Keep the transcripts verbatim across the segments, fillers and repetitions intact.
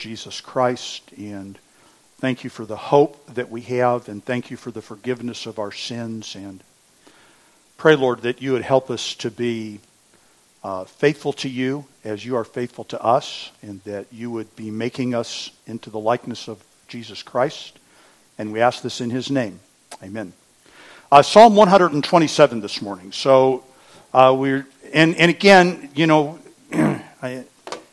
Jesus Christ, and thank you for the hope that we have, and thank you for the forgiveness of our sins. And pray, Lord, that you would help us to be uh, faithful to you as you are faithful to us, and that you would be making us into the likeness of Jesus Christ. And we ask this in his name. Amen. Uh, Psalm one twenty-seven this morning. So uh, we're, and, and again, you know, I,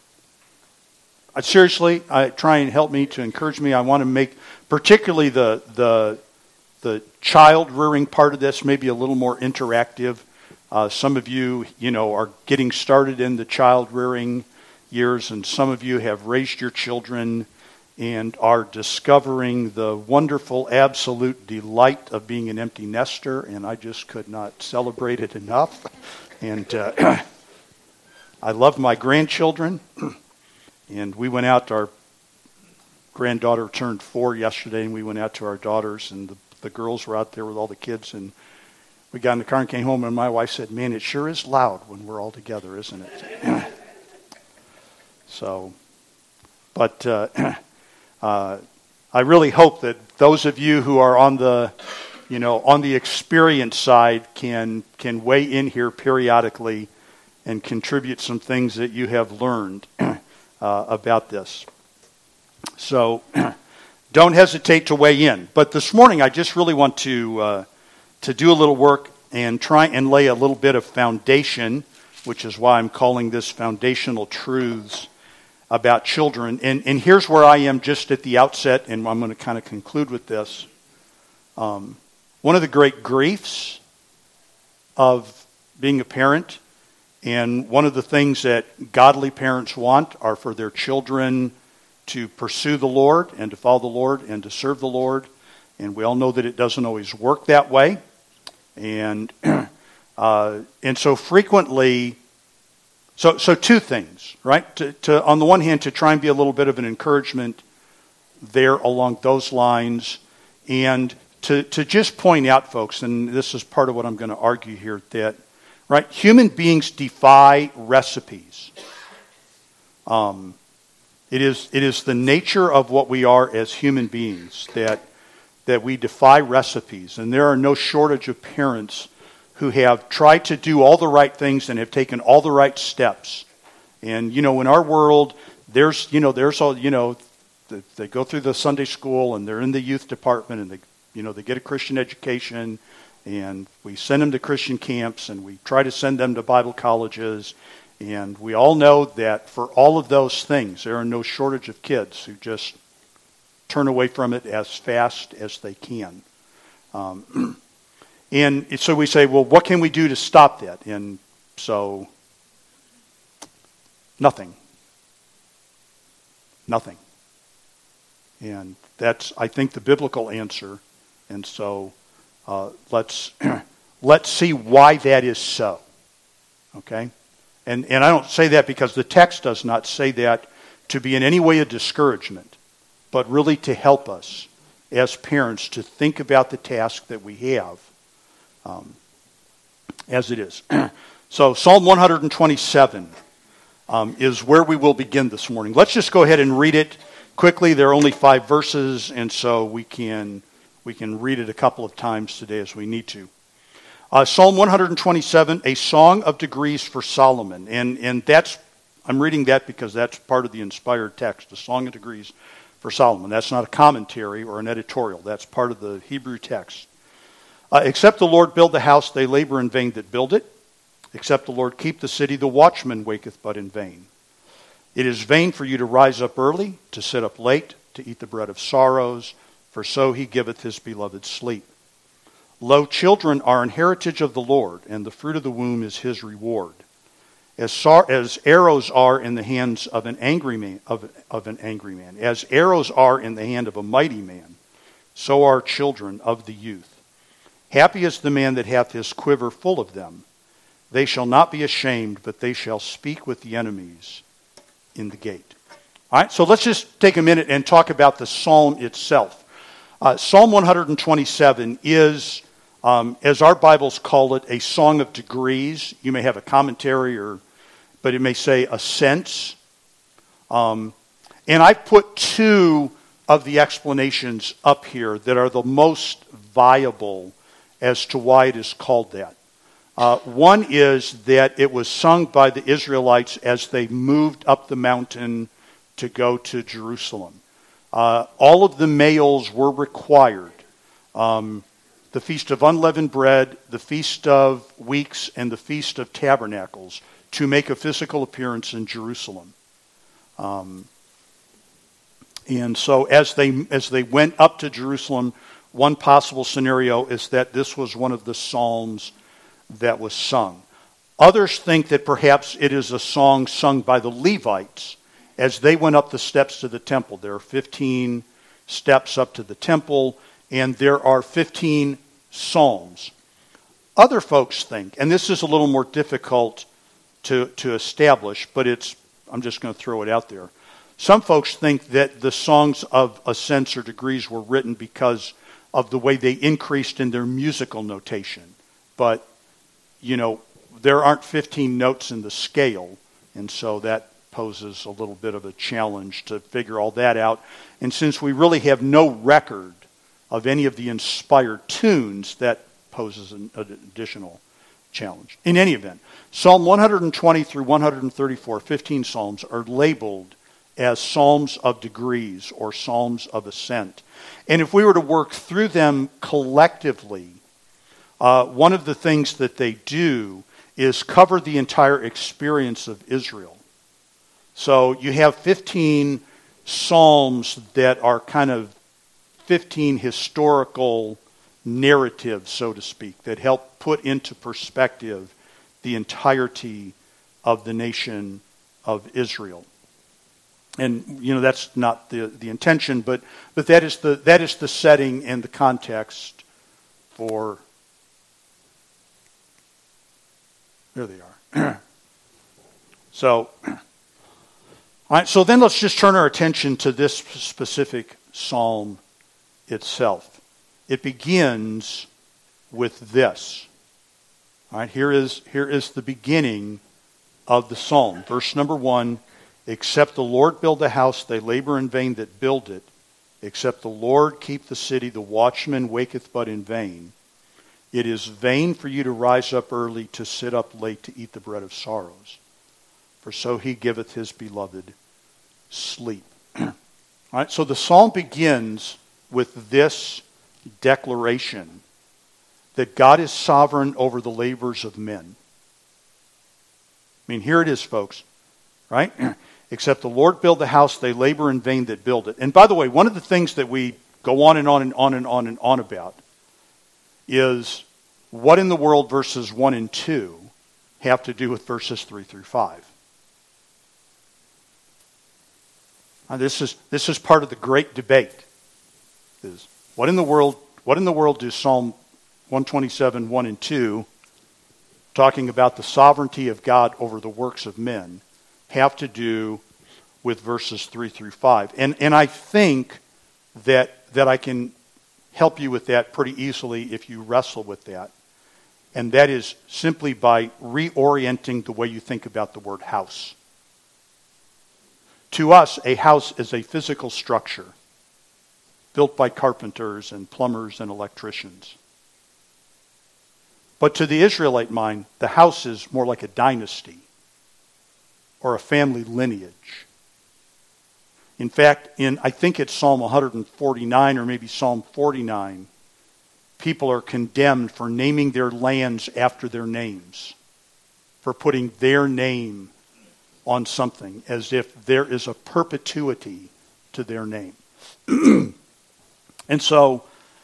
I seriously, I try and help me to encourage me. I want to make particularly the the the child rearing part of this maybe a little more interactive. Uh, some of you, you know, are getting started in the child rearing years, and some of you have raised your children and are discovering the wonderful, absolute delight of being an empty nester. And I just could not celebrate it enough. And uh, I love my grandchildren. And we went out, our granddaughter turned four yesterday, and we went out to our daughters, and the, the girls were out there with all the kids, and we got in the car and came home, and my wife said, man, it sure is loud when we're all together, isn't it? So, but uh, uh, I really hope that those of you who are on the, you know, on the experience side can can weigh in here periodically and contribute some things that you have learned Uh, about this. So don't hesitate to weigh in. But this morning I just really want to uh, to do a little work and try and lay a little bit of foundation, which is why I'm calling this Foundational Truths about Children. And, and here's where I am just at the outset, and I'm going to kind of conclude with this. Um, one of the great griefs of being a parent, and one of the things that godly parents want are for their children to pursue the Lord and to follow the Lord and to serve the Lord. And we all know that it doesn't always work that way. And uh, and so frequently, so so two things, right? To, to on the one hand, to try and be a little bit of an encouragement there along those lines, and to to just point out, folks, and this is part of what I'm going to argue here, that right, human beings defy recipes. Um, it is it is the nature of what we are as human beings that that we defy recipes, and there are no shortage of parents who have tried to do all the right things and have taken all the right steps. And you know, in our world, there's you know there's all you know they go through the Sunday school and they're in the youth department and they you know they get a Christian education. And we send them to Christian camps, and we try to send them to Bible colleges. And we all know that for all of those things, there are no shortage of kids who just turn away from it as fast as they can. Um, and so we say, well, what can we do to stop that? And so, nothing. Nothing. And that's, I think, the biblical answer. And so Uh, let's let's see why that is so. Okay? And and I don't say that because the text does not say that to be in any way a discouragement, but really to help us as parents to think about the task that we have um, as it is. So Psalm one twenty-seven um, is where we will begin this morning. Let's just go ahead and read it quickly. There are only five verses, and so we can... We can read it a couple of times today as we need to. Uh, Psalm one twenty-seven, a song of degrees for Solomon. And and that's, I'm reading that because that's part of the inspired text, a song of degrees for Solomon. That's not a commentary or an editorial. That's part of the Hebrew text. Uh, Except the Lord build the house, they labor in vain that build it. Except the Lord keep the city, the watchman waketh but in vain. It is vain for you to rise up early, to sit up late, to eat the bread of sorrows, for so he giveth his beloved sleep. Lo, children are an heritage of the Lord, and the fruit of the womb is his reward. As, sar- as arrows are in the hands of an angry man, of, of an angry man, as arrows are in the hand of a mighty man, so are children of the youth. Happy is the man that hath his quiver full of them. They shall not be ashamed, but they shall speak with the enemies in the gate. All right, so let's just take a minute and talk about the psalm itself. Uh, Psalm one twenty-seven is, um, as our Bibles call it, a song of degrees. You may have a commentary, or, but it may say ascents. Um, And I put two of the explanations up here that are the most viable as to why it is called that. Uh, one is that it was sung by the Israelites as they moved up the mountain to go to Jerusalem. Uh, all of the males were required. Um, the Feast of Unleavened Bread, the Feast of Weeks, and the Feast of Tabernacles to make a physical appearance in Jerusalem. Um, and so as they as they went up to Jerusalem, one possible scenario is that this was one of the psalms that was sung. Others think that perhaps it is a song sung by the Levites as they went up the steps to the temple. There are fifteen steps up to the temple, and there are fifteen psalms. Other folks think, and this is a little more difficult to, to establish, but it's I'm just going to throw it out there. Some folks think that the songs of ascents or degrees were written because of the way they increased in their musical notation. But you know, there aren't fifteen notes in the scale, and so that poses a little bit of a challenge to figure all that out. And since we really have no record of any of the inspired tunes, that poses an, an additional challenge. In any event, Psalm one twenty through one thirty-four, fifteen psalms, are labeled as psalms of degrees or psalms of ascent. And if we were to work through them collectively, Uh, one of the things that they do is cover the entire experience of Israel. So you have fifteen psalms that are kind of fifteen historical narratives, so to speak, that help put into perspective the entirety of the nation of Israel. And, you know, that's not the, the intention, but, but that is the that is the setting and the context for... There they are. so, all right, so then let's just turn our attention to this specific psalm itself. It begins with this. All right, here is, here is the beginning of the psalm. Verse number one, except the Lord build a house, they labor in vain that build it. Except the Lord keep the city, the watchman waketh but in vain. It is vain for you to rise up early, to sit up late, to eat the bread of sorrows. For so he giveth his beloved sleep. All right, so the psalm begins with this declaration that God is sovereign over the labors of men. I mean, here it is, folks. Right? Except the Lord build the house, they labor in vain that build it. And by the way, one of the things that we go on and on and on and on and on about is what in the world verses one and two have to do with verses three through five. Now, this is this is part of the great debate. Is what in the world what in the world do Psalm one twenty-seven, one and two, talking about the sovereignty of God over the works of men, have to do with verses three through five? And and I think that that I can help you with that pretty easily if you wrestle with that. And that is simply by reorienting the way you think about the word house. To us, a house is a physical structure built by carpenters and plumbers and electricians. But to the Israelite mind, the house is more like a dynasty or a family lineage. In fact, in I think it's Psalm one forty-nine or maybe Psalm forty-nine, people are condemned for naming their lands after their names, for putting their name on something as if there is a perpetuity to their name. And so,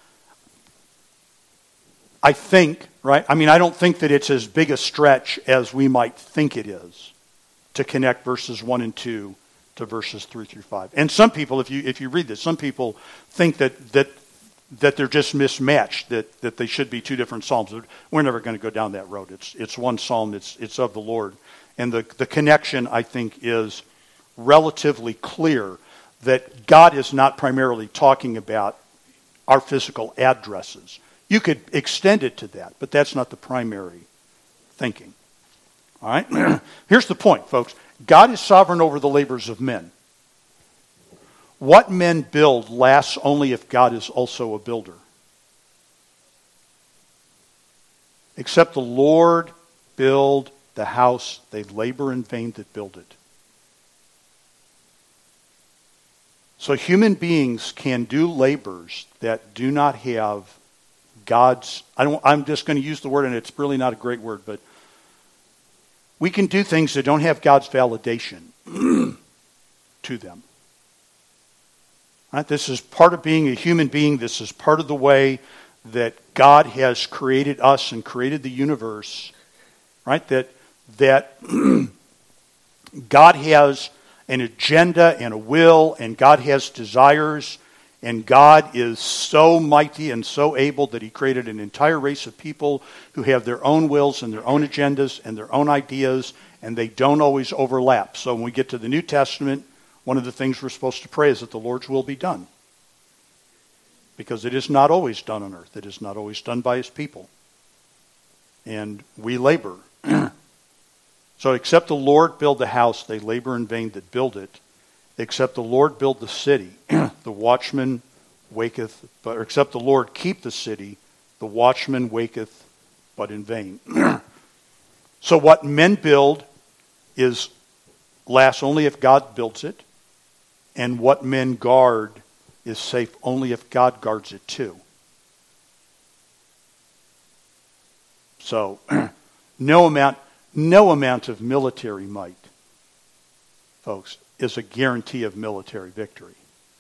I think, right, I mean, I don't think that it's as big a stretch as we might think it is to connect verses one and two to verses three through five. And some people, if you if you read this, some people think that that that they're just mismatched, that, that they should be two different psalms. We're never going to go down that road. It's it's one psalm, it's it's of the Lord. And the, the connection, I think, is relatively clear that God is not primarily talking about our physical addresses. You could extend it to that, but that's not the primary thinking. All right? Here's the point, folks. God is sovereign over the labors of men. What men build lasts only if God is also a builder. Except the Lord build the house, they labor in vain that build it. So human beings can do labors that do not have God's, I don't, I'm just going to use the word, and it's really not a great word, but we can do things that don't have God's validation to them. Right? This is part of being a human being. This is part of the way that God has created us and created the universe. Right? That, that God has an agenda and a will, and God has desires, and God is so mighty and so able that he created an entire race of people who have their own wills and their own agendas and their own ideas, and they don't always overlap. So when we get to the New Testament, one of the things we're supposed to pray is that the Lord's will be done. Because it is not always done on earth. It is not always done by his people. And we labor. So except the Lord build the house, they labor in vain that build it. Except the Lord build the city, the watchman waketh, but or except the Lord keep the city, the watchman waketh, but in vain. So what men build is lasts only if God builds it, and what men guard is safe only if God guards it too. So no amount, no amount of military might, folks, is a guarantee of military victory.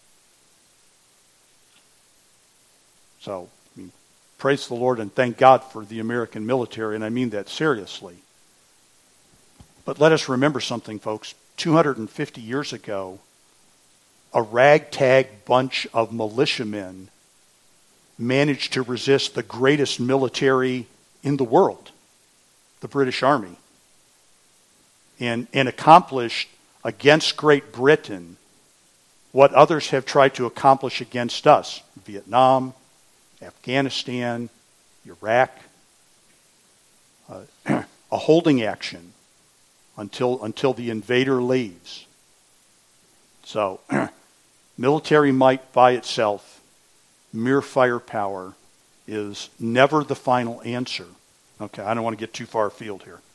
So, I mean, praise the Lord and thank God for the American military, and I mean that seriously. But let us remember something, folks. two hundred fifty years ago, a ragtag bunch of militiamen managed to resist the greatest military in the world, the British Army, and, and accomplished against Great Britain what others have tried to accomplish against us. Vietnam, Afghanistan, Iraq, uh, a holding action until, until the invader leaves. So, military might by itself, mere firepower, is never the final answer. Okay, I don't want to get too far afield here.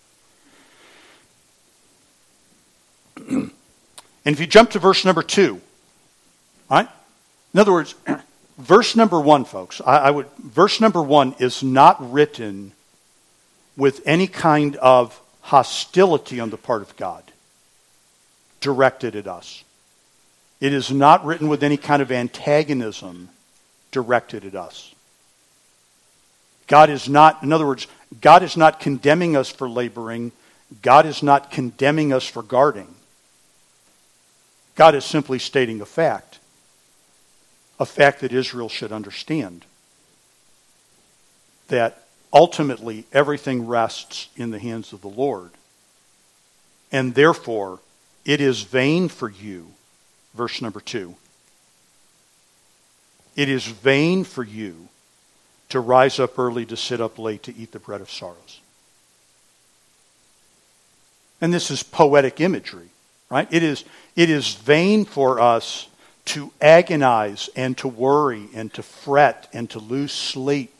And if you jump to verse number two, all right? In other words, verse number one, folks, I, I would verse number one is not written with any kind of hostility on the part of God directed at us. It is not written with any kind of antagonism directed at us. God is not, in other words, God is not condemning us for laboring. God is not condemning us for guarding. God is simply stating a fact. A fact that Israel should understand. That ultimately everything rests in the hands of the Lord. And therefore, it is vain for you, verse number two. It is vain for you to rise up early, to sit up late, to eat the bread of sorrows. And this is poetic imagery, right? It is, it is vain for us to agonize and to worry and to fret and to lose sleep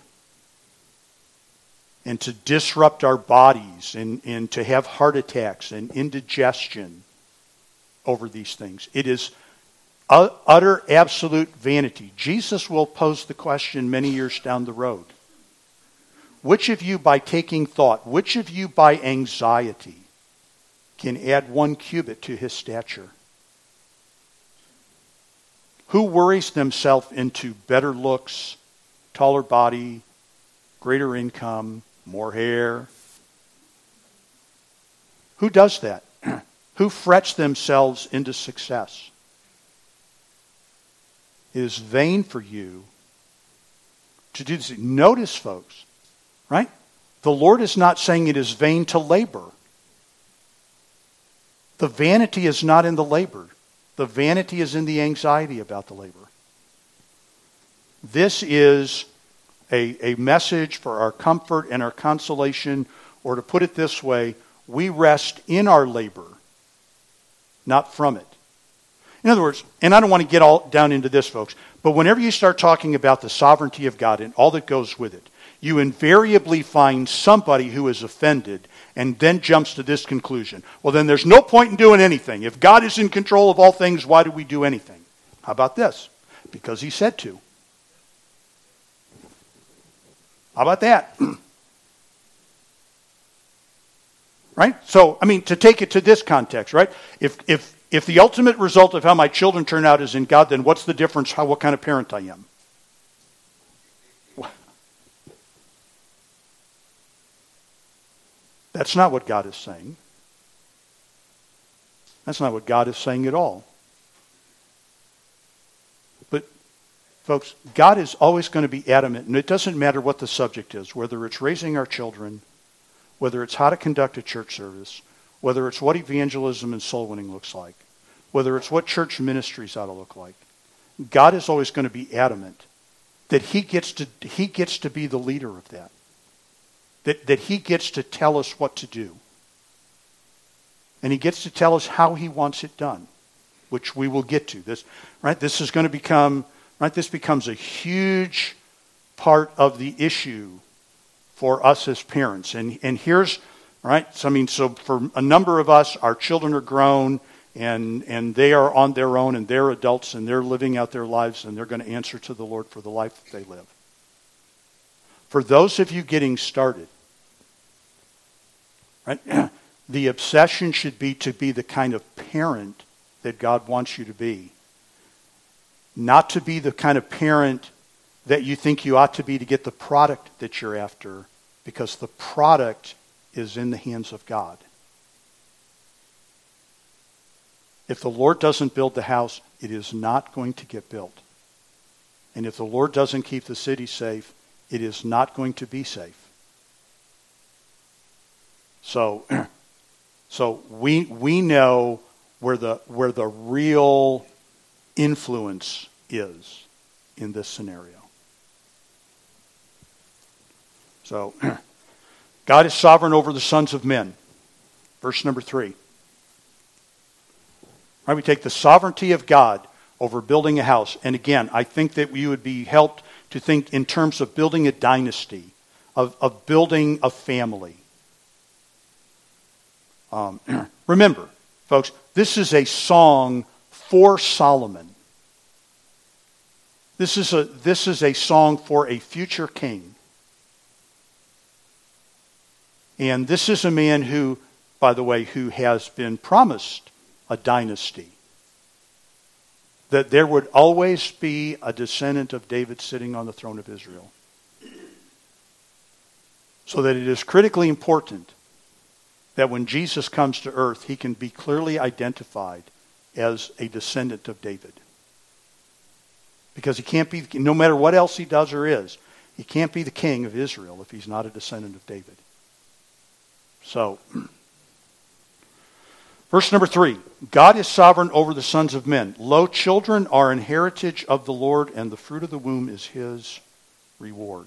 and to disrupt our bodies and, and to have heart attacks and indigestion over these things. It is utter, absolute vanity. Jesus will pose the question many years down the road. Which of you by taking thought, which of you by anxiety can add one cubit to his stature? Who worries themselves into better looks, taller body, greater income, more hair? Who does that? Who frets themselves into success? It is vain for you to do this. Notice, folks, right? The Lord is not saying it is vain to labor. The vanity is not in the labor. The vanity is in the anxiety about the labor. This is a, a message for our comfort and our consolation, or to put it this way, we rest in our labor, not from it. In other words, and I don't want to get all down into this, folks, but whenever you start talking about the sovereignty of God and all that goes with it, you invariably find somebody who is offended and then jumps to this conclusion. Well, then there's no point in doing anything. If God is in control of all things, why do we do anything? How about this? Because he said to. How about that? Right? So, I mean, to take it to this context, right? If if if the ultimate result of how my children turn out is in God, then what's the difference how what kind of parent I am? That's not what God is saying. That's not what God is saying at all. But, folks, God is always going to be adamant, and it doesn't matter what the subject is, whether it's raising our children, whether it's how to conduct a church service, whether it's what evangelism and soul winning looks like, whether it's what church ministries ought to look like. God is always going to be adamant that he gets to, he gets to be the leader of that. That, that he gets to tell us what to do. And he gets to tell us how he wants it done, which we will get to. This, right? This is going to become, right? This becomes a huge part of the issue for us as parents. And and here's, right? So I mean, so for a number of us, our children are grown and and they are on their own and they're adults and they're living out their lives and they're going to answer to the Lord for the life that they live. For those of you getting started, right, the obsession should be to be the kind of parent that God wants you to be. Not to be the kind of parent that you think you ought to be to get the product that you're after, because the product is in the hands of God. If the Lord doesn't build the house, it is not going to get built. And if the Lord doesn't keep the city safe, it is not going to be safe. So, so we we know where the where the real influence is in this scenario. So, God is sovereign over the sons of men. Verse number three. Right, we take the sovereignty of God over building a house. And again, I think that we would be helped to think in terms of building a dynasty, of, of building a family. Um, remember, folks, this is a song for Solomon. This is a this is a song for a future king. And this is a man who, by the way, who has been promised a dynasty. That there would always be a descendant of David sitting on the throne of Israel. So that it is critically important that when Jesus comes to earth, he can be clearly identified as a descendant of David. Because he can't be, no matter what else he does or is, he can't be the king of Israel if he's not a descendant of David. So, verse number three, God is sovereign over the sons of men. Lo, children are an heritage of the Lord, and the fruit of the womb is his reward.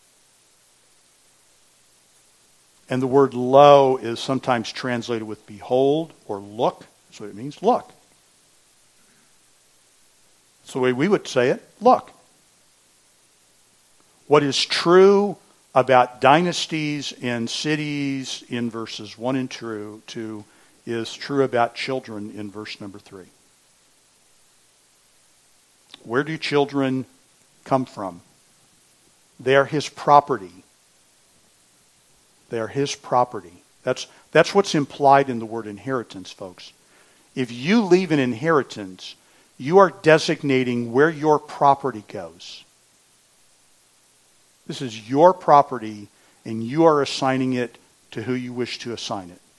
And the word lo is sometimes translated with behold or look. That's what it means, look. That's the way we would say it, look. What is true about dynasties and cities in verses one and two is true about children in verse number three. Where do children come from? They are his property. They are his property. That's, that's what's implied in the word inheritance, folks. If you leave an inheritance, you are designating where your property goes. This is your property, and you are assigning it to who you wish to assign it.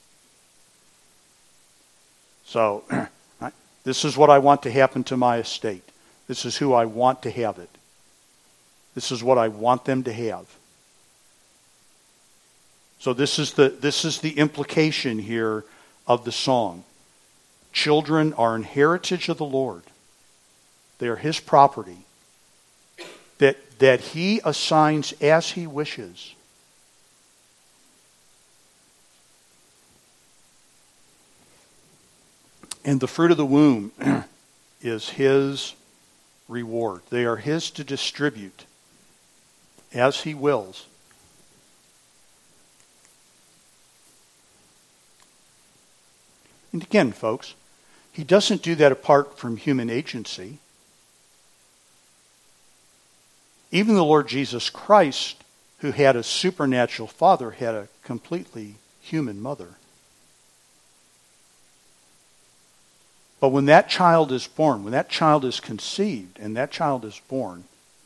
So, this is what I want to happen to my estate. This is who I want to have it. This is what I want them to have. So this is the this is the implication here of the song. Children are an heritage of the Lord. They are his property that, that he assigns as he wishes. And the fruit of the womb is his reward. They are his to distribute as he wills. And again, folks, he doesn't do that apart from human agency. Even the Lord Jesus Christ, who had a supernatural father, had a completely human mother. But when that child is born, when that child is conceived and that child is born,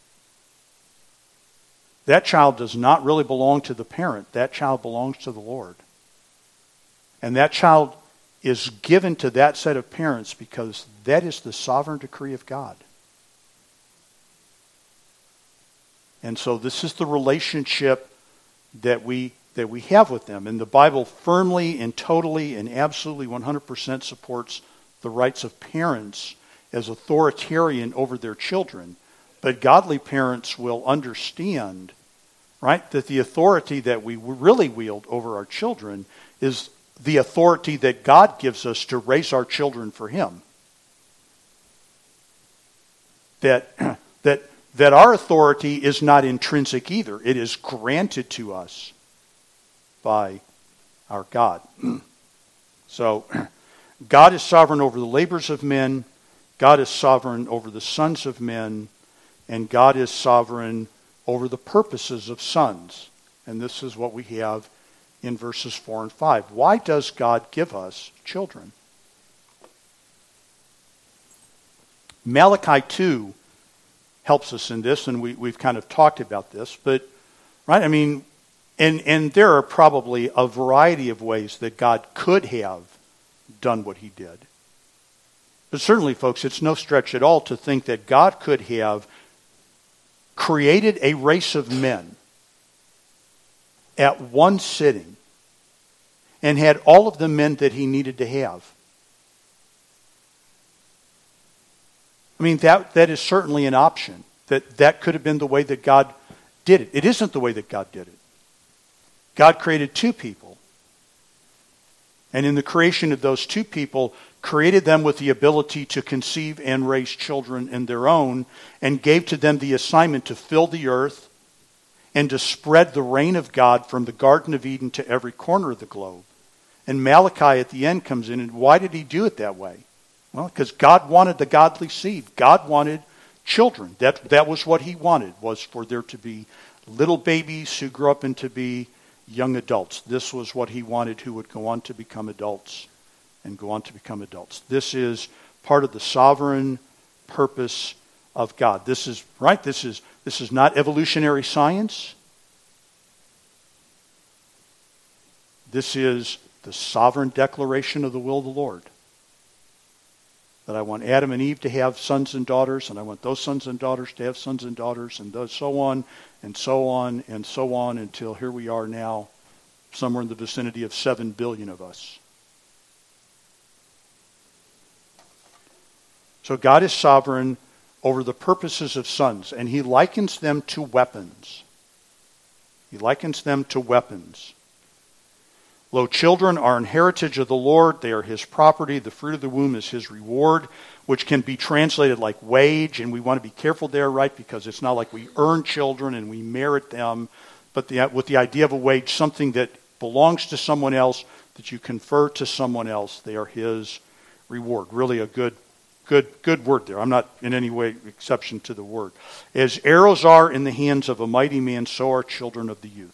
that child does not really belong to the parent. That child belongs to the Lord. And that child is given to that set of parents because that is the sovereign decree of God. And so this is the relationship that we that we have with them. And the Bible firmly and totally and absolutely one hundred percent supports the rights of parents as authoritarian over their children. But godly parents will understand, right, that the authority that we really wield over our children is the authority that God gives us to raise our children for him. That that that our authority is not intrinsic either. It is granted to us by our God. So, God is sovereign over the labors of men. God is sovereign over the sons of men. And God is sovereign over the purposes of sons. And this is what we have in verses four and five. Why does God give us children? Malachi two helps us in this, and we, we've kind of talked about this. But, right, I mean, and, and there are probably a variety of ways that God could have done what he did. But certainly, folks, it's no stretch at all to think that God could have created a race of men at one sitting and had all of the men that he needed to have. I mean, that that is certainly an option. That that could have been the way that God did it. It isn't the way that God did it. God created two people. And in the creation of those two people, created them with the ability to conceive and raise children in their own, and gave to them the assignment to fill the earth and to spread the reign of God from the Garden of Eden to every corner of the globe. And Malachi at the end comes in, and why did he do it that way? Well, because God wanted the godly seed. God wanted children. That, that was what he wanted, was for there to be little babies who grew up into be young adults. This was what he wanted, who would go on to become adults and go on to become adults. This is part of the sovereign purpose of God. This is, right, this is, this is not evolutionary science. This is the sovereign declaration of the will of the Lord. That I want Adam and Eve to have sons and daughters, and I want those sons and daughters to have sons and daughters, and those, so on, and so on, and so on, until here we are now, somewhere in the vicinity of seven billion of us. So God is sovereign over the purposes of sons, and he likens them to weapons. He likens them to weapons. Lo, children are an heritage of the Lord. They are his property. The fruit of the womb is his reward, which can be translated like wage. And we want to be careful there, right? Because it's not like we earn children and we merit them. But the, with the idea of a wage, something that belongs to someone else, that you confer to someone else, they are his reward. Really a good, good, good word there. I'm not in any way exception to the word. As arrows are in the hands of a mighty man, so are children of the youth.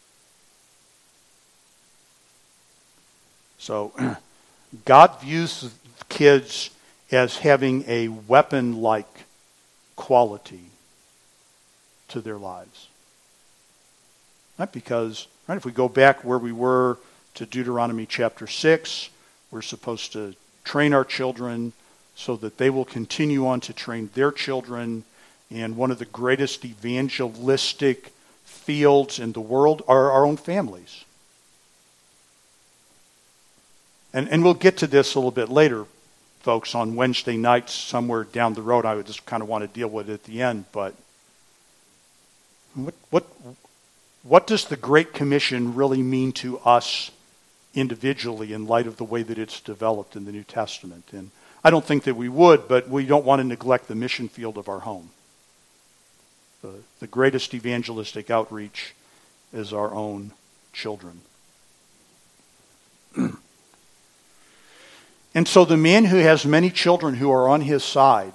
So, God views kids as having a weapon-like quality to their lives. Not because, right, if we go back where we were to Deuteronomy chapter six, we're supposed to train our children so that they will continue on to train their children. And one of the greatest evangelistic fields in the world are our own families. And and we'll get to this a little bit later, folks, on Wednesday nights somewhere down the road. I would just kind of want to deal with it at the end. But what what what does the Great Commission really mean to us individually in light of the way that it's developed in the New Testament? And I don't think that we would, but we don't want to neglect the mission field of our home. The, the greatest evangelistic outreach is our own children. And so the man who has many children who are on his side,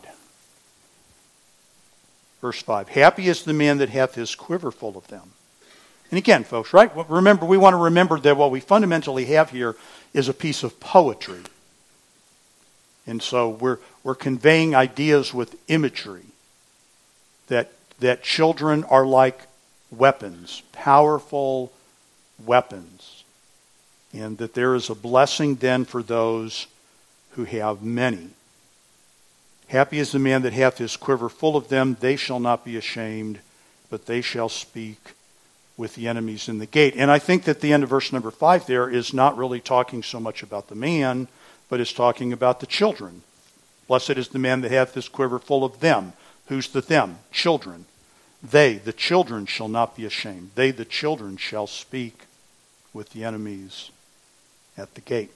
verse five, happy is the man that hath his quiver full of them. And again, folks, right? Remember, we want to remember that what we fundamentally have here is a piece of poetry. And so we're we're conveying ideas with imagery. That that children are like weapons, powerful weapons. And that there is a blessing then for those who have many. Happy is the man that hath his quiver full of them. They shall not be ashamed, but they shall speak with the enemies in the gate. And I think that the end of verse number five there is not really talking so much about the man, but is talking about the children. Blessed is the man that hath his quiver full of them. Who's the them? Children. They, the children, shall not be ashamed. They, the children, shall speak with the enemies at the gate.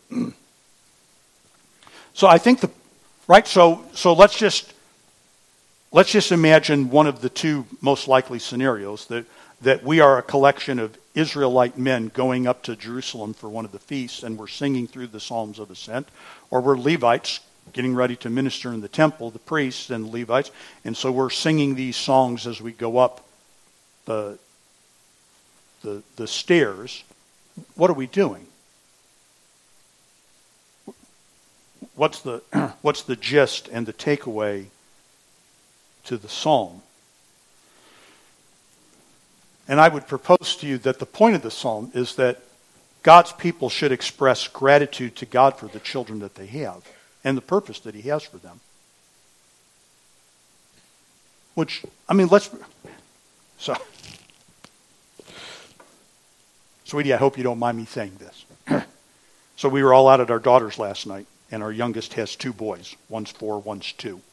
So I think the right. So so let's just let's just imagine one of the two most likely scenarios, that that we are a collection of Israelite men going up to Jerusalem for one of the feasts, and we're singing through the Psalms of Ascent, or we're Levites getting ready to minister in the temple, the priests and the Levites, and so we're singing these songs as we go up the the the stairs. What are we doing? What's the what's the gist and the takeaway to the psalm? And I would propose to you that the point of the psalm is that God's people should express gratitude to God for the children that they have and the purpose that He has for them. Which, I mean, let's... So, sweetie, I hope you don't mind me saying this. So we were all out at our daughter's last night, and our youngest has two boys. One's four, one's two.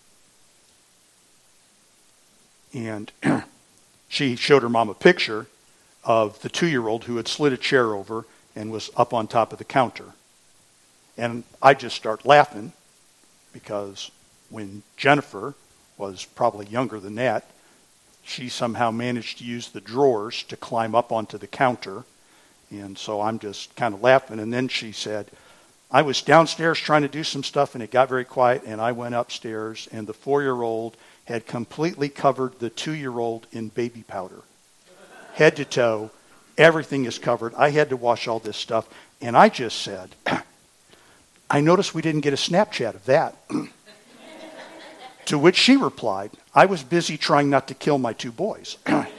And she showed her mom a picture of the two-year-old who had slid a chair over and was up on top of the counter. And I just start laughing because when Jennifer was probably younger than that, she somehow managed to use the drawers to climb up onto the counter. And so I'm just kind of laughing. And then she said, I was downstairs trying to do some stuff, and it got very quiet, and I went upstairs, and the four-year-old had completely covered the two-year-old in baby powder. Head to toe, everything is covered. I had to wash all this stuff. And I just said, I noticed we didn't get a Snapchat of that. To which she replied, I was busy trying not to kill my two boys.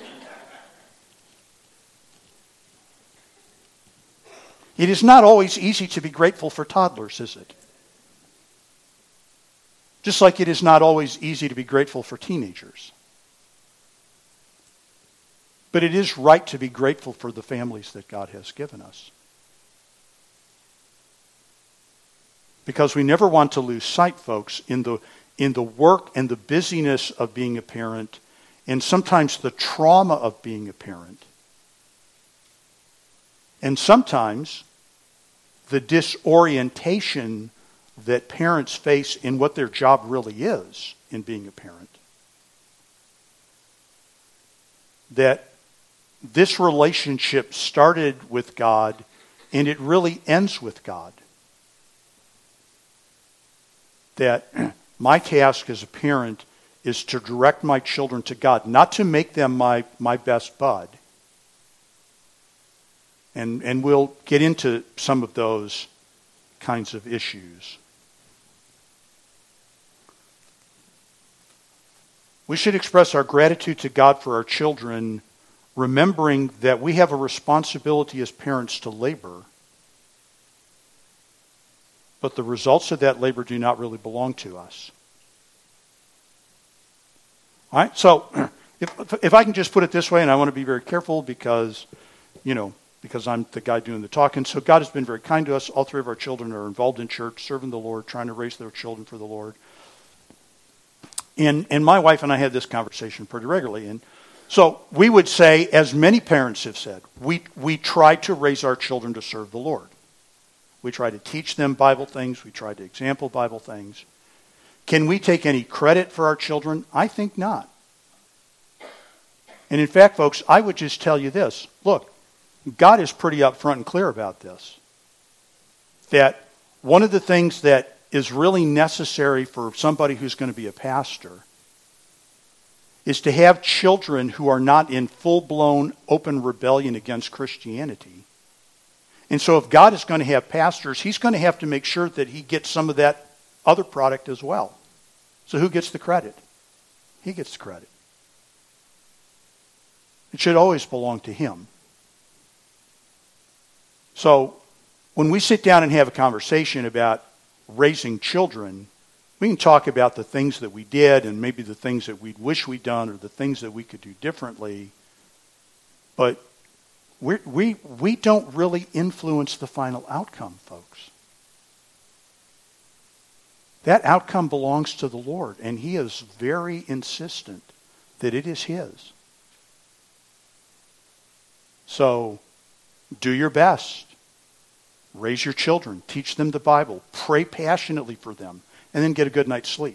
It is not always easy to be grateful for toddlers, is it? Just like it is not always easy to be grateful for teenagers. But it is right to be grateful for the families that God has given us. Because we never want to lose sight, folks, in the in the work and the busyness of being a parent, and sometimes the trauma of being a parent, and sometimes the disorientation that parents face in what their job really is in being a parent. That this relationship started with God and it really ends with God. That my task as a parent is to direct my children to God, not to make them my, my best bud. And, and we'll get into some of those kinds of issues. We should express our gratitude to God for our children, remembering that we have a responsibility as parents to labor, but the results of that labor do not really belong to us. All right, so if, if I can just put it this way, and I want to be very careful because, you know, because I'm the guy doing the talking. So God has been very kind to us. All three of our children are involved in church, serving the Lord, trying to raise their children for the Lord. And and my wife and I had this conversation pretty regularly. And so we would say, as many parents have said, we we try to raise our children to serve the Lord. We try to teach them Bible things. We try to example Bible things. Can we take any credit for our children? I think not. And in fact, folks, I would just tell you this. Look, God is pretty upfront and clear about this. That one of the things that is really necessary for somebody who's going to be a pastor is to have children who are not in full-blown open rebellion against Christianity. And so if God is going to have pastors, he's going to have to make sure that he gets some of that other product as well. So who gets the credit? He gets the credit. It should always belong to him. So when we sit down and have a conversation about raising children, we can talk about the things that we did and maybe the things that we wish we'd done or the things that we could do differently. But we're, we we don't really influence the final outcome, folks. That outcome belongs to the Lord, and he is very insistent that it is his. So do your best. Raise your children. Teach them the Bible. Pray passionately for them. And then get a good night's sleep.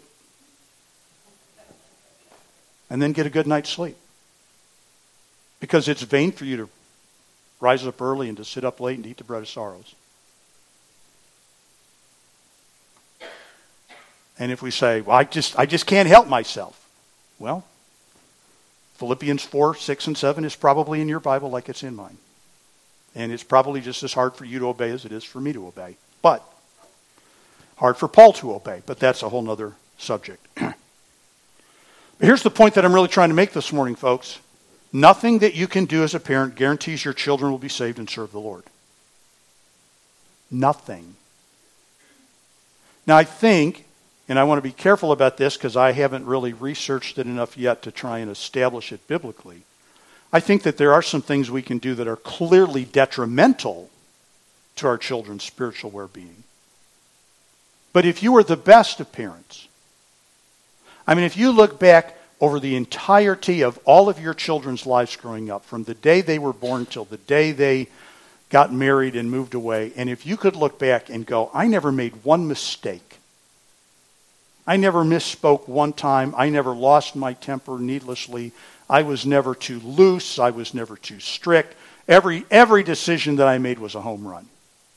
And then get a good night's sleep. Because it's vain for you to rise up early and to sit up late and eat the bread of sorrows. And if we say, well, I just I just can't help myself. Well, Philippians four, six, and seven is probably in your Bible like it's in mine. And it's probably just as hard for you to obey as it is for me to obey. But hard for Paul to obey. But that's a whole other subject. But here's the point that I'm really trying to make this morning, folks. Nothing that you can do as a parent guarantees your children will be saved and serve the Lord. Nothing. Now I think, and I want to be careful about this because I haven't really researched it enough yet to try and establish it biblically. I think that there are some things we can do that are clearly detrimental to our children's spiritual well-being. But if you were the best of parents, I mean, if you look back over the entirety of all of your children's lives growing up, from the day they were born till the day they got married and moved away, and if you could look back and go, I never made one mistake. I never misspoke one time. I never lost my temper needlessly. I was never too loose. I was never too strict. Every, every decision that I made was a home run.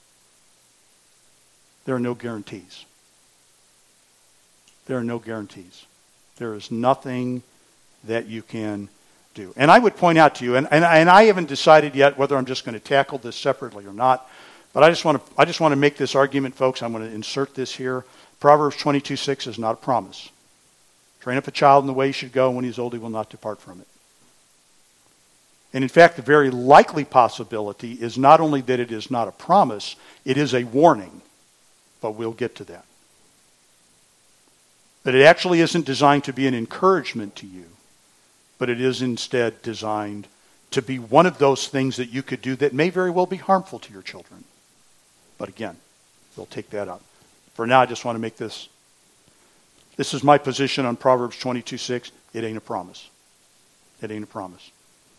There are no guarantees. There are no guarantees. There is nothing that you can do. And I would point out to you, and, and, and I haven't decided yet whether I'm just going to tackle this separately or not, but I just want to I just want to make this argument, folks. I'm going to insert this here. Proverbs twenty-two six is not a promise. Train up a child in the way he should go, and when he's old, he will not depart from it. And in fact, the very likely possibility is not only that it is not a promise, it is a warning. But we'll get to that. That it actually isn't designed to be an encouragement to you, but it is instead designed to be one of those things that you could do that may very well be harmful to your children. But again, we'll take that up. For now, I just want to make this. This is my position on Proverbs twenty-two six. It ain't a promise. It ain't a promise.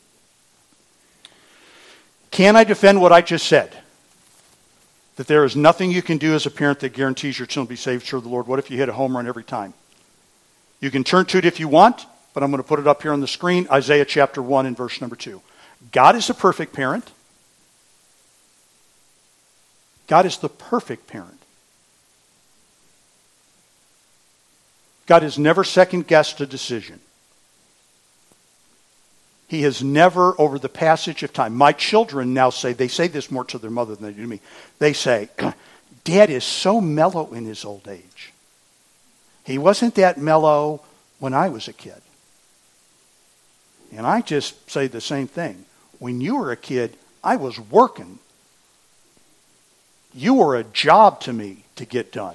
Can I defend what I just said? That there is nothing you can do as a parent that guarantees your children will be saved, serve the Lord. What if you hit a home run every time? You can turn to it if you want, but I'm going to put it up here on the screen. Isaiah chapter one and verse number two. God is a perfect parent. God is the perfect parent. God has never second-guessed a decision. He has never, over the passage of time, my children now say, they say this more to their mother than they do to me. They say, Dad is so mellow in his old age. He wasn't that mellow when I was a kid. And I just say the same thing. When you were a kid, I was working. You were a job to me to get done.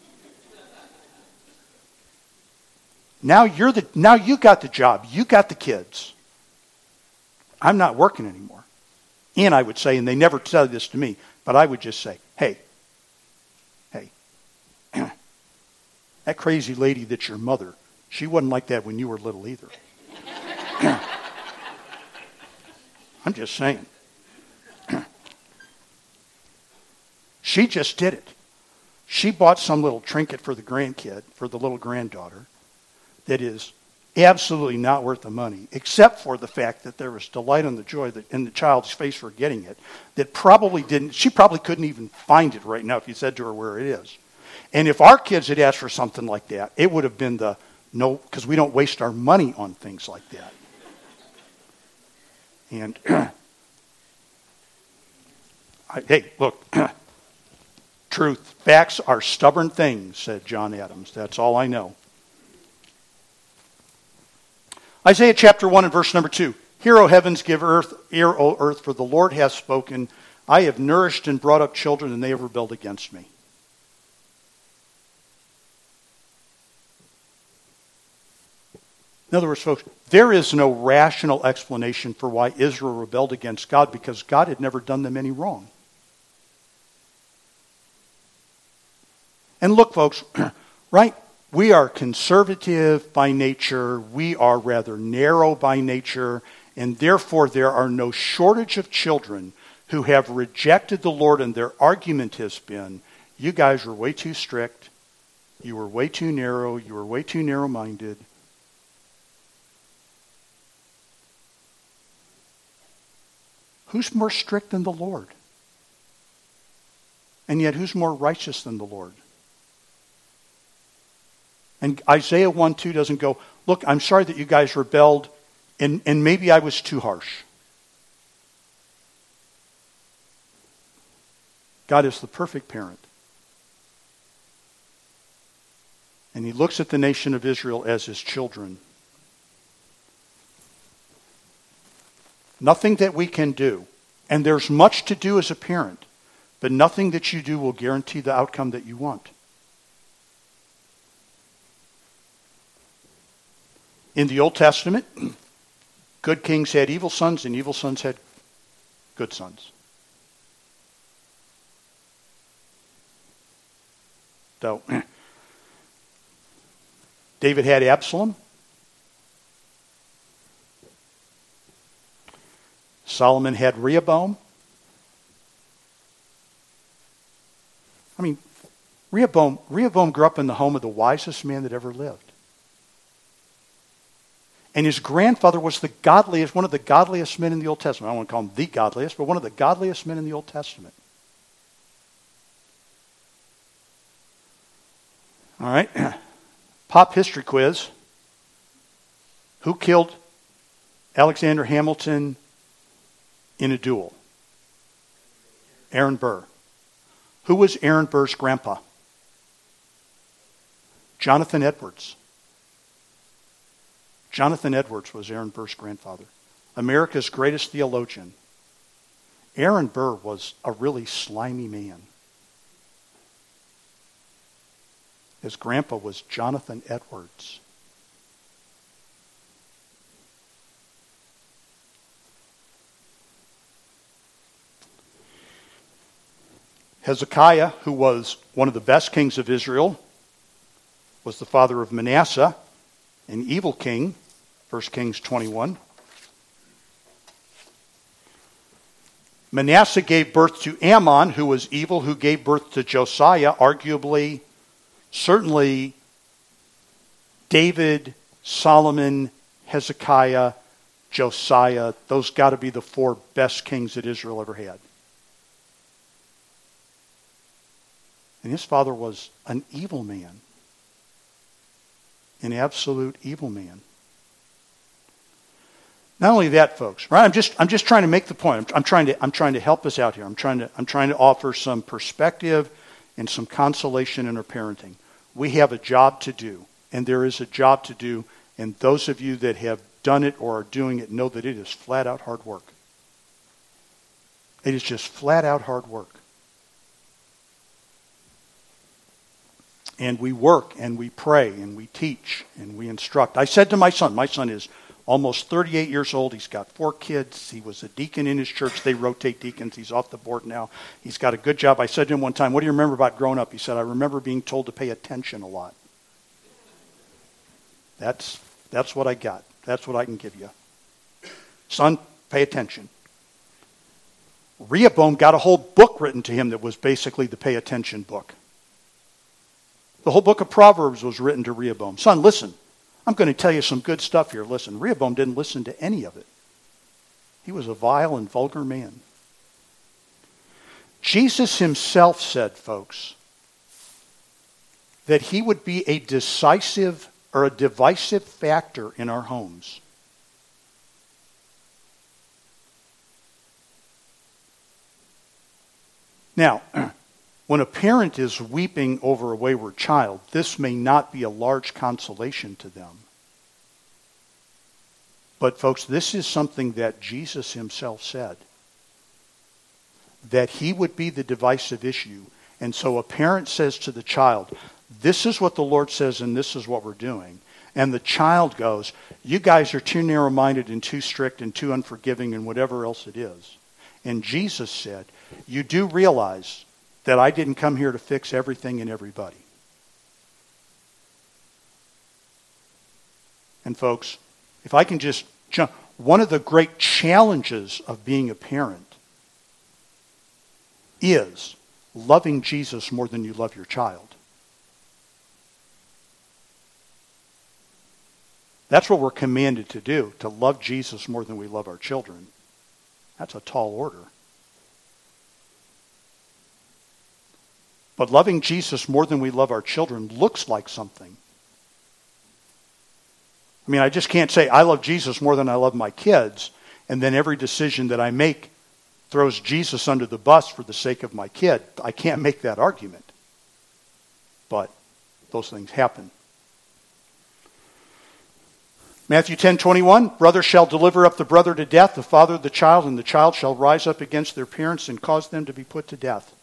Now you're the now you got the job. You got the kids. I'm not working anymore. And I would say, and they never tell this to me, but I would just say, hey, hey, that crazy lady that's your mother, she wasn't like that when you were little either. I'm just saying. She just did it. she bought some little trinket for the grandkid, for the little granddaughter, that is absolutely not worth the money, except for the fact that there was delight and the joy that in the child's face for getting it, that probably didn't, she probably couldn't even find it right now if you said to her where it is. And if our kids had asked for something like that, it would have been the, no, because we don't waste our money on things like that. And, I, hey, look, truth, facts are stubborn things, said John Adams. That's all I know. Isaiah chapter one and verse number two. Hear, O heavens, give earth, ear, O earth, for the Lord hath spoken. I have nourished and brought up children, and they have rebelled against me. In other words, folks, there is no rational explanation for why Israel rebelled against God, because God had never done them any wrong. And look, folks, right? We are conservative by nature. We are rather narrow by nature. And therefore, there are no shortage of children who have rejected the Lord, and their argument has been, you guys were way too strict. You were way too narrow. You were way too narrow-minded. Who's more strict than the Lord? And yet, who's more righteous than the Lord? And Isaiah one two doesn't go, look, I'm sorry that you guys rebelled, and, and maybe I was too harsh. God is the perfect parent. And he looks at the nation of Israel as his children. Nothing that we can do, and there's much to do as a parent, but nothing that you do will guarantee the outcome that you want. In the Old Testament, good kings had evil sons, and evil sons had good sons. So, David had Absalom. Solomon had Rehoboam. I mean, Rehoboam, Rehoboam grew up in the home of the wisest man that ever lived. And his grandfather was the godliest, one of the godliest men in the Old Testament. I don't want to call him the godliest, but one of the godliest men in the Old Testament. All right. Pop history quiz. Who killed Alexander Hamilton in a duel? Aaron Burr. Who was Aaron Burr's grandpa? Jonathan Edwards. Jonathan Edwards was Aaron Burr's grandfather. America's greatest theologian. Aaron Burr was a really slimy man. His grandpa was Jonathan Edwards. Hezekiah, who was one of the best kings of Israel, was the father of Manasseh, an evil king, First Kings twenty-one. Manasseh gave birth to Ammon, who was evil, who gave birth to Josiah, arguably, certainly David, Solomon, Hezekiah, Josiah, those got to be the four best kings that Israel ever had. And his father was an evil man. An absolute evil man. Not only that, folks, right? I'm just I'm just trying to make the point. I'm, I'm trying to I'm trying to help us out here. I'm trying to I'm trying to offer some perspective and some consolation in our parenting. We have a job to do, and there is a job to do, and those of you that have done it or are doing it know that it is flat out hard work. It is just flat out hard work. And we work, and we pray, and we teach, and we instruct. I said to my son, my son is almost thirty-eight years old. He's got four kids. He was a deacon in his church. They rotate deacons. He's off the board now. He's got a good job. I said to him one time, what do you remember about growing up? He said, I remember being told to pay attention a lot. That's, that's what I got. That's what I can give you. Son, pay attention. Rehoboam got a whole book written to him that was basically the pay attention book. The whole book of Proverbs was written to Rehoboam. Son, listen, I'm going to tell you some good stuff here. Listen, Rehoboam didn't listen to any of it. He was a vile and vulgar man. Jesus himself said, folks, that he would be a decisive or a divisive factor in our homes. Now, when a parent is weeping over a wayward child, this may not be a large consolation to them. But folks, this is something that Jesus himself said, that he would be the divisive issue. And so a parent says to the child, this is what the Lord says and this is what we're doing. And the child goes, you guys are too narrow-minded and too strict and too unforgiving and whatever else it is. And Jesus said, you do realize that I didn't come here to fix everything and everybody. And folks, if I can just jump, one of the great challenges of being a parent is loving Jesus more than you love your child. That's what we're commanded to do, to love Jesus more than we love our children. That's a tall order. But loving Jesus more than we love our children looks like something. I mean, I just can't say I love Jesus more than I love my kids, and then every decision that I make throws Jesus under the bus for the sake of my kid. I can't make that argument. But those things happen. Matthew ten twenty-one, brother shall deliver up the brother to death, the father the child, and the child shall rise up against their parents and cause them to be put to death.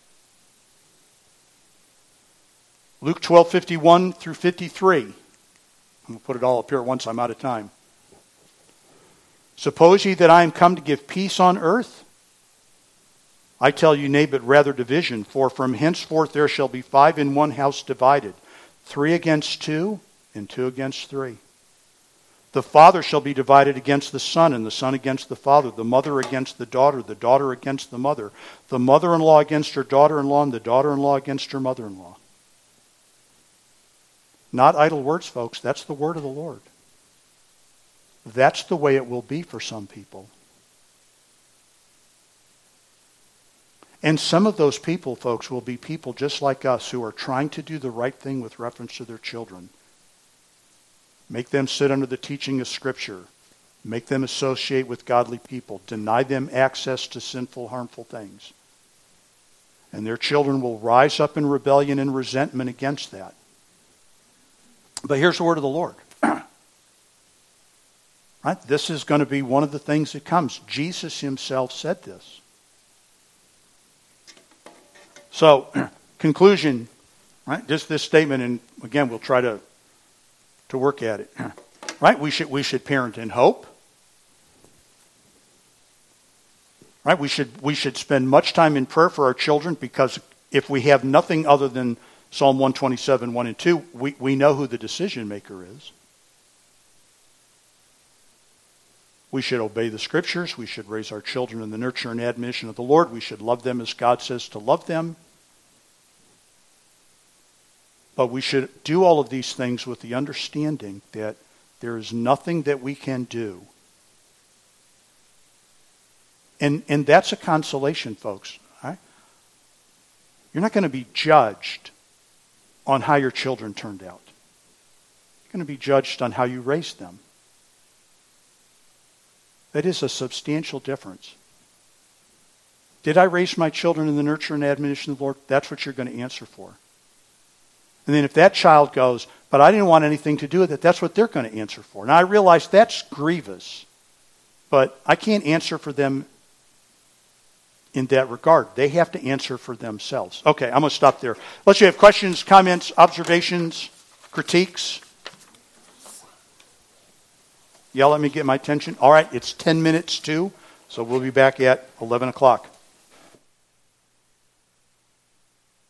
Luke twelve fifty-one through fifty-three. I'm going to put it all up here at once, I'm out of time. Suppose ye that I am come to give peace on earth? I tell you, nay, but rather division. For from henceforth there shall be five in one house divided, three against two, and two against three. The father shall be divided against the son, and the son against the father, the mother against the daughter, the daughter against the mother, the mother-in-law against her daughter-in-law, and the daughter-in-law against her mother-in-law. Not idle words, folks. That's the word of the Lord. That's the way it will be for some people. And some of those people, folks, will be people just like us who are trying to do the right thing with reference to their children. Make them sit under the teaching of Scripture. Make them associate with godly people. Deny them access to sinful, harmful things. And their children will rise up in rebellion and resentment against that. But here's the word of the Lord. Right? This is going to be one of the things that comes. Jesus himself said this. So, conclusion, right? Just this statement, and again, we'll try to, to work at it. Right? We should we should parent in hope. Right? We should we should spend much time in prayer for our children, because if we have nothing other than Psalm one twenty-seven, one and two, we, we know who the decision maker is. We should obey the Scriptures. We should raise our children in the nurture and admonition of the Lord. We should love them as God says to love them. But we should do all of these things with the understanding that there is nothing that we can do. And, and that's a consolation, folks. Right? You're not going to be judged on how your children turned out. You're going to be judged on how you raised them. That is a substantial difference. Did I raise my children in the nurture and admonition of the Lord? That's what you're going to answer for. And then if that child goes, but I didn't want anything to do with it, that's what they're going to answer for. Now I realize that's grievous, but I can't answer for them in that regard. They have to answer for themselves. Okay, I'm going to stop there. Unless you have questions, comments, observations, critiques. Yeah, let me get my attention. All right, it's ten minutes to, so we'll be back at eleven o'clock.